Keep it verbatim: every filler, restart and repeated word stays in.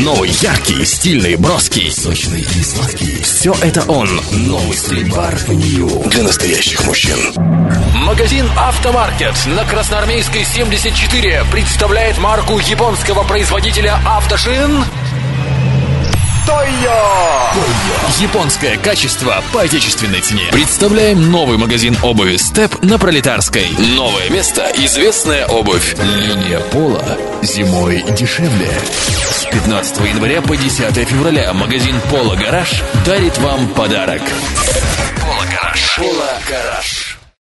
Новый, яркий, стильный, броский, сочный и сладкий. Все это он. Новый стиль-бар Нью для настоящих мужчин. Магазин «Автомаркет» на Красноармейской семьдесят четыре представляет марку японского производителя автошин Тойо. Японское качество по отечественной цене. Представляем новый магазин обуви «Степ» на Пролетарской. Новое место, известная обувь. Линия пола зимой дешевле. С пятнадцатого января по десятое февраля магазин «Поло Гараж» дарит вам подарок. «Поло Гараж». «Поло Гараж».